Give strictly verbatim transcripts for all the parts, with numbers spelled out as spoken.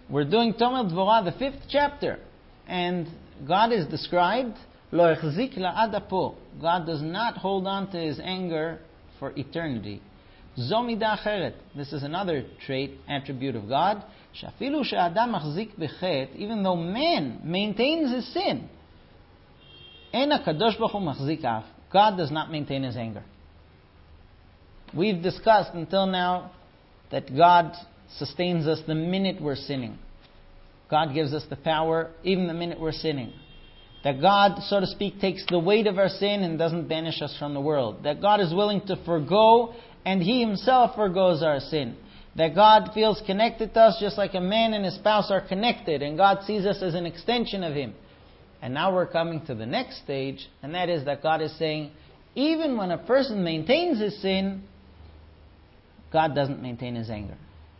We're doing Tomer Dvorah, the fifth chapter. And God is described, Lo echzik la'ad apo. God does not hold on to His anger for eternity. Zo midah acheret. This is another trait, attribute of God. Shafilu she'adam machzik bechet, even though man maintains his sin, en hakadosh baruch hu machzik af. God does not maintain His anger. We've discussed until now that God sustains us the minute we're sinning. God gives us the power even the minute we're sinning. That God, so to speak, takes the weight of our sin and doesn't banish us from the world. That God is willing to forgo, and He Himself forgoes our sin. That God feels connected to us just like a man and his spouse are connected, and God sees us as an extension of Him. And now we're coming to the next stage, and that is that God is saying, even when a person maintains his sin, God doesn't maintain His anger.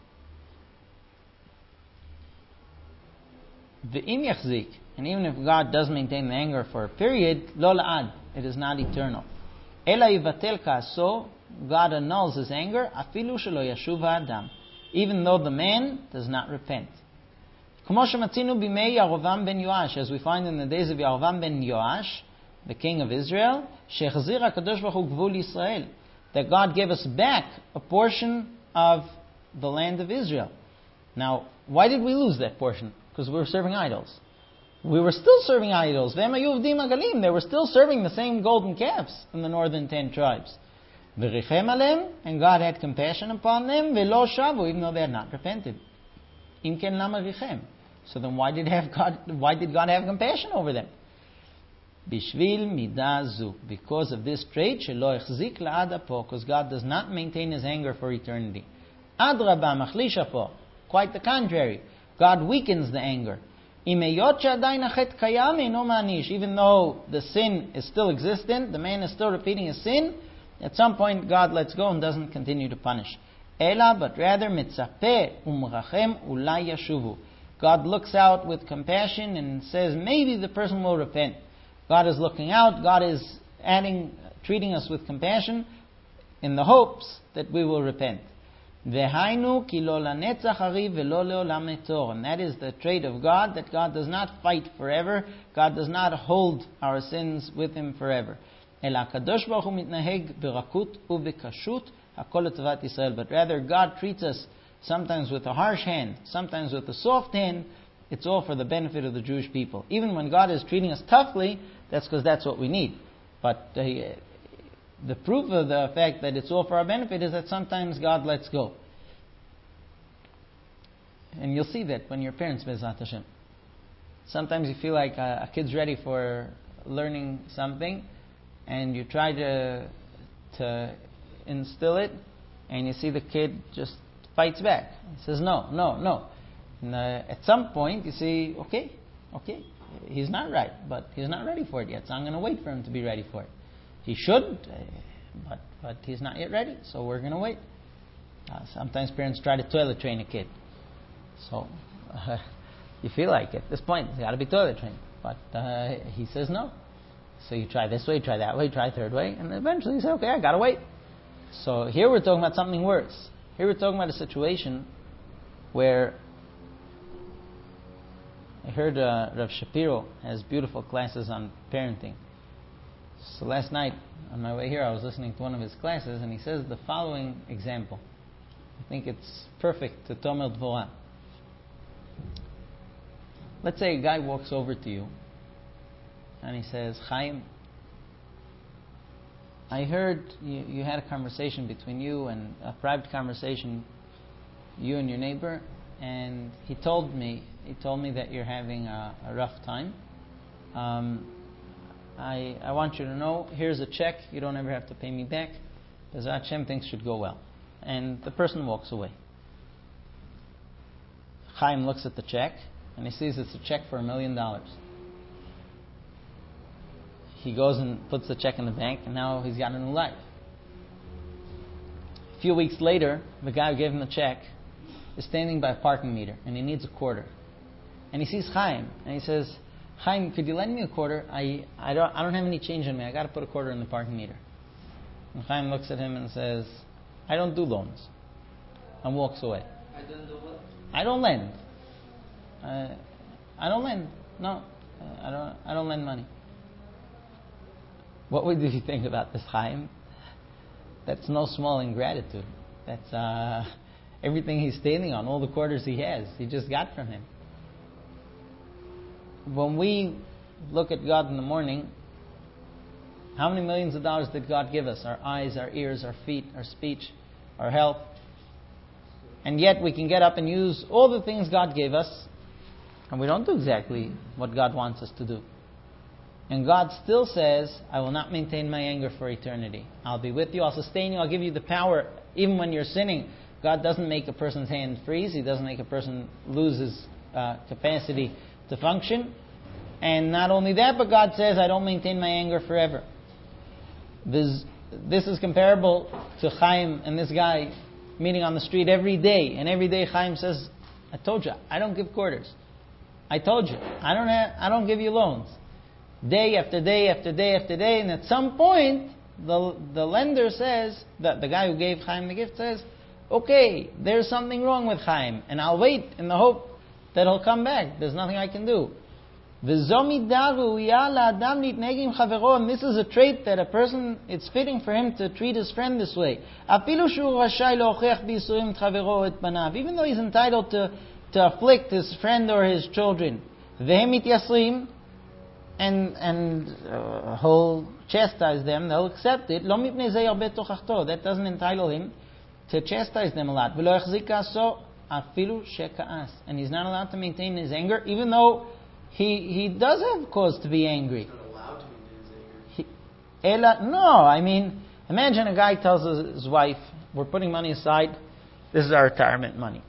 V'im yachzik, and even if God does maintain the anger for a period, lo la'ad, it is not eternal. Ela yivatel ka'aso, God annuls His anger, afilu shelo yashuv ha'adam, even though the man does not repent. K'mo shematzinu b'mei Yarovam ben Yoash, as we find in the days of Yarovam ben Yoash, the king of Israel, shechazir hakadosh baruch hu gvul Yisrael, that God gave us back a portion of the land of Israel. Now, why did we lose that portion? Because we were serving idols. We were still serving idols. They were still serving the same golden calves in the northern ten tribes. And God had compassion upon them, even though they had not repented. So then why did, have God, why did God have compassion over them? Bishvil midazu, because of this trait, shelo echzik la'ad apo, because God does not maintain His anger for eternity. Adraba machlish apo, quite the contrary. God weakens the anger. Imeyot she'adayin hachet kayam eino ma'anish, even though the sin is still existent, the man is still repeating his sin, at some point God lets go and doesn't continue to punish. Ela, but rather mitzapeh umrachem ulai yashuvu. God looks out with compassion and says maybe the person will repent. God is looking out, God is adding, treating us with compassion in the hopes that we will repent. Vehainu ki lo lanetzach ari velo leolam netor. And that is the trait of God, that God does not fight forever. God does not hold our sins with Him forever. Ela kadosh baruch hu mitnaheg berakut uvekashut hakol letovat Yisrael. But rather God treats us sometimes with a harsh hand, sometimes with a soft hand. It's all for the benefit of the Jewish people. Even when God is treating us toughly, that's because that's what we need. But uh, the proof of the fact that it's all for our benefit is that sometimes God lets go. And you'll see that when your parents, Be'ezrat Hashem. Sometimes you feel like a, a kid's ready for learning something, and you try to to instill it, and you see the kid just fights back. He says, no, no, no. And uh, at some point, you see, okay, okay, he's not right, but he's not ready for it yet, so I'm going to wait for him to be ready for it. He should, uh, but but he's not yet ready, so we're going to wait. Uh, sometimes parents try to toilet train a kid. So uh, you feel like at this point, he's got to be toilet trained. But uh, he says no. So you try this way, try that way, try third way, and eventually you say, okay, I got to wait. So here we're talking about something worse. Here we're talking about a situation where I heard uh, Rav Shapiro has beautiful classes on parenting. So last night, on my way here, I was listening to one of his classes, and he says the following example. I think it's perfect to Tomer Dvorah. Let's say a guy walks over to you, and he says, Chaim, I heard you, you had a conversation between you and a private conversation, you and your neighbor, and he told me, he told me that you're having a, a rough time. Um, I I want you to know, here's a check, you don't ever have to pay me back. Be'ezrat Hashem, things should go well. And the person walks away. Chaim looks at the check, and he sees it's a check for a million dollars. He goes and puts the check in the bank, and now he's got a new life. A few weeks later, the guy who gave him the check is standing by a parking meter, and he needs a quarter. And he sees Chaim, and he says, Chaim, could you lend me a quarter? I, I, don't, I don't have any change on me. I got to put a quarter in the parking meter. And Chaim looks at him and says, I don't do loans, and walks away. I don't do what? I don't lend. Uh, I don't lend. No, uh, I don't. I don't lend money. What would you think about this, Chaim? That's no small ingratitude. That's uh, everything he's standing on, all the quarters he has, he just got from him. When we look at God in the morning, how many millions of dollars did God give us? Our eyes, our ears, our feet, our speech, our health. And yet we can get up and use all the things God gave us, and we don't do exactly what God wants us to do. And God still says, I will not maintain my anger for eternity. I'll be with you, I'll sustain you, I'll give you the power. Even when you're sinning, God doesn't make a person's hand freeze. He doesn't make a person lose his uh, capacity to function. And not only that, but God says, I don't maintain my anger forever. This, this is comparable to Chaim and this guy meeting on the street every day. And every day Chaim says, I told you, I don't give quarters. I told you, I don't have, I don't give you loans. Day after day after day after day, and at some point, the the lender says, that the guy who gave Chaim the gift says, okay, there's something wrong with Chaim, and I'll wait in the hope that he'll come back. There's nothing I can do. And this is a trait that a person, it's fitting for him to treat his friend this way. Even though he's entitled to, to afflict his friend or his children. And and uh, he'll chastise them, they'll accept it. That doesn't entitle him to chastise them a lot. And he's not allowed to maintain his anger, even though he he does have cause to be angry. He's not allowed to maintain his anger. He, ela, no, I mean, imagine a guy tells his, his wife, we're putting money aside, this is our retirement money.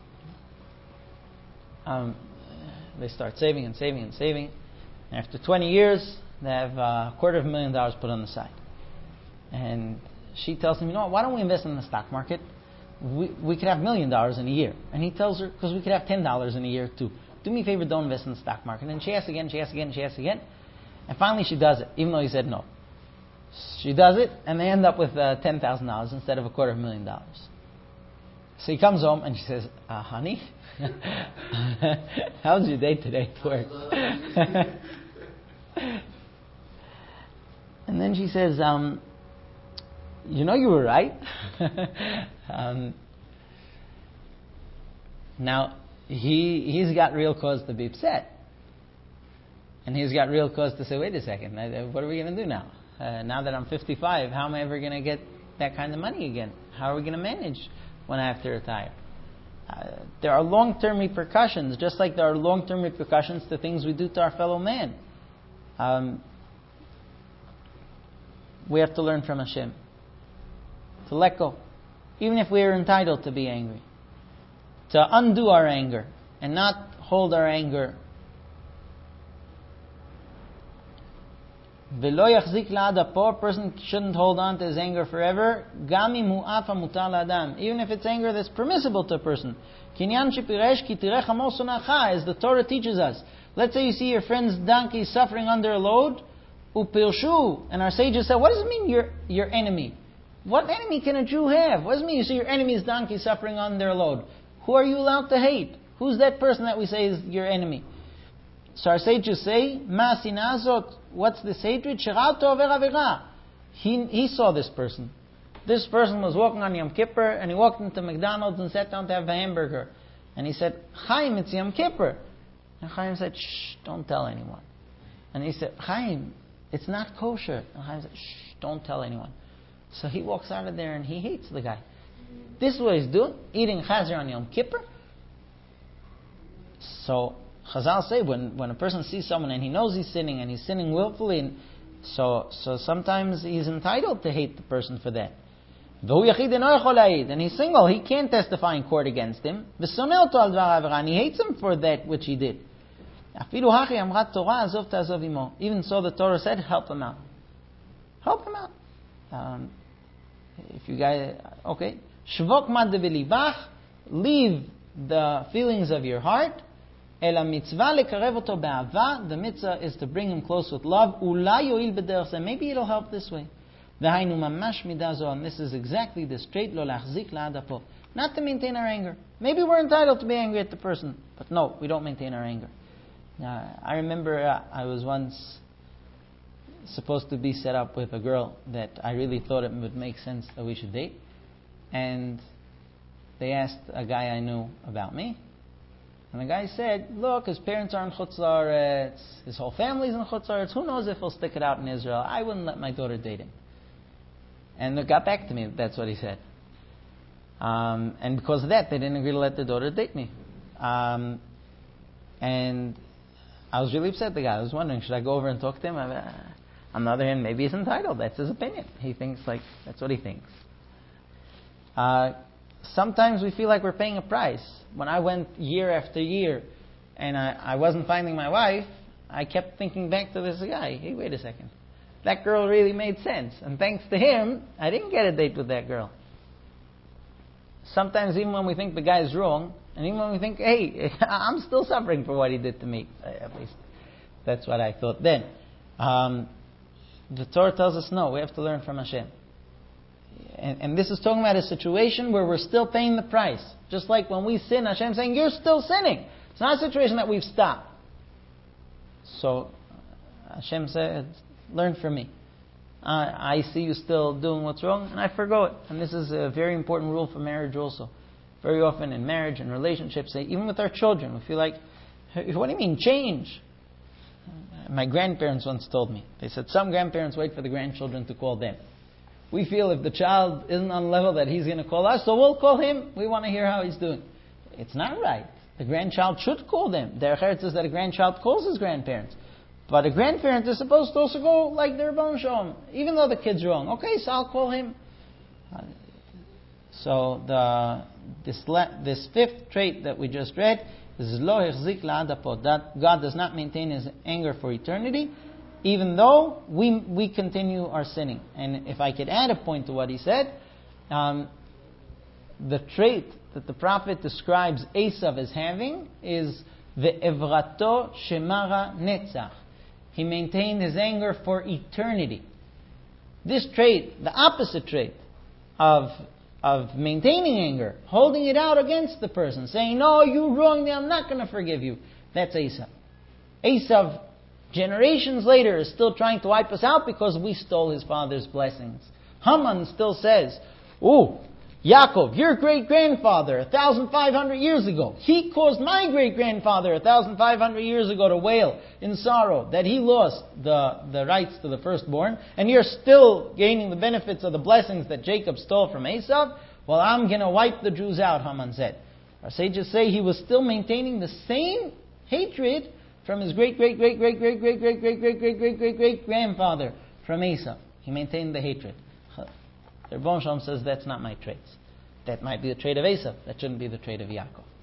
Um, they start saving and saving and saving. After twenty years, they have a quarter of a million dollars put on the side. And she tells him, you know what, why don't we invest in the stock market? We, we could have a million dollars in a year. And he tells her, because we could have ten dollars in a year too. Do me a favor, don't invest in the stock market. And she asks again, she asks again, she asks again. And finally she does it, even though he said no. She does it, and they end up with uh, ten thousand dollars instead of a quarter of a million dollars. So he comes home and she says, uh, honey, how was your day today at work? And then she says, um, you know you were right. um, now, he, he's got real cause to be upset. And he's got real cause to say, wait a second, what are we going to do now? Uh, now that I'm fifty-five, how am I ever going to get that kind of money again? How are we going to manage when I have to retire? Uh, there are long-term repercussions, just like there are long-term repercussions to things we do to our fellow man. Um, we have to learn from Hashem to let go, even if we are entitled to be angry, to undo our anger and not hold our anger. A poor person shouldn't hold on to his anger forever. Even if it's anger that's permissible to a person. As the Torah teaches us. Let's say you see your friend's donkey suffering under a load. And our sages said, what does it mean your your enemy? What enemy can a Jew have? What does it mean you see your enemy's donkey suffering under a load? Who are you allowed to hate? Who's that person that we say is your enemy? So our sages say, what's this hatred? He, he saw this person. This person was walking on Yom Kippur, and he walked into McDonald's and sat down to have a hamburger. And he said, Chaim, it's Yom Kippur. And Chaim said, shh, don't tell anyone. And he said, Chaim, it's not kosher. And Chaim said, shh, don't tell anyone. So he walks out of there and he hates the guy. This is what he's doing, eating chazer on Yom Kippur. So Chazal say when, when a person sees someone and he knows he's sinning and he's sinning willfully, and so so sometimes he's entitled to hate the person for that. And he's single, he can't testify in court against him. And he hates him for that which he did. Even so, the Torah said, help him out. Help him out. Um, if you guys, okay. Leave the feelings of your heart. The mitzvah is to bring him close with love. Maybe it'll help this way. And this is exactly the straight, not to maintain our anger. Maybe we're entitled to be angry at the person, but no, we don't maintain our anger. Uh, I remember uh, I was once supposed to be set up with a girl that I really thought it would make sense that we should date. And they asked a guy I knew about me. And the guy said, look, his parents are in Chutz La'aretz, his whole family's in Chutz La'aretz, who knows if he'll stick it out in Israel. I wouldn't let my daughter date him. And it got back to me, that's what he said. Um, and because of that, they didn't agree to let their daughter date me. Um, and I was really upset, the guy. I was wondering, should I go over and talk to him? I, uh, on the other hand, maybe he's entitled. That's his opinion. He thinks like, that's what he thinks. Uh, sometimes we feel like we're paying a price. When I went year after year and I, I wasn't finding my wife, I kept thinking back to this guy. Hey, wait a second. That girl really made sense. And thanks to him, I didn't get a date with that girl. Sometimes even when we think the guy's wrong, and even when we think, hey, I'm still suffering for what he did to me, at least that's what I thought then. Um, the Torah tells us no, we have to learn from Hashem. And, and this is talking about a situation where we're still paying the price. Just like when we sin, Hashem's saying, you're still sinning. It's not a situation that we've stopped. So Hashem said, learn from me. Uh, I see you still doing what's wrong, and I forgo it. And this is a very important rule for marriage also. Very often in marriage and relationships, even with our children, we feel like, what do you mean, change? My grandparents once told me, they said some grandparents wait for the grandchildren to call them. We feel if the child isn't on the level that he's going to call us, so we'll call him. We want to hear how he's doing. It's not right. The grandchild should call them. Derech Eretz says that a grandchild calls his grandparents. But a grandparent is supposed to also go like their Rebbeinu Shalom, even though the kid's wrong. Okay, so I'll call him. Uh, so the this la- this fifth trait that we just read is lo hechzik la'ad hapod, that God does not maintain His anger for eternity, even though we we continue our sinning. And if I could add a point to what he said, um, the trait that the prophet describes Esav as having is the evrato shemara netzach. He maintained his anger for eternity. This trait, the opposite trait of, of maintaining anger, holding it out against the person, saying, no, you wronged me, I'm not going to forgive you. That's Esav. Esav, generations later, is still trying to wipe us out because we stole his father's blessings. Haman still says, ooh, Yaakov, your great-grandfather, one thousand five hundred years ago, he caused my great-grandfather, one thousand five hundred years ago, to wail in sorrow that he lost the, the rights to the firstborn, and you're still gaining the benefits of the blessings that Jacob stole from Esav. Well, I'm going to wipe the Jews out, Haman said. Our sages say he was still maintaining the same hatred from his great-great-great-great-great-great-great-great-great-great-great-great-grandfather from Esav. He maintained the hatred. The Rebbeinu Shalom says that's not my traits. That might be the trait of Esav. That shouldn't be the trait of Yaakov.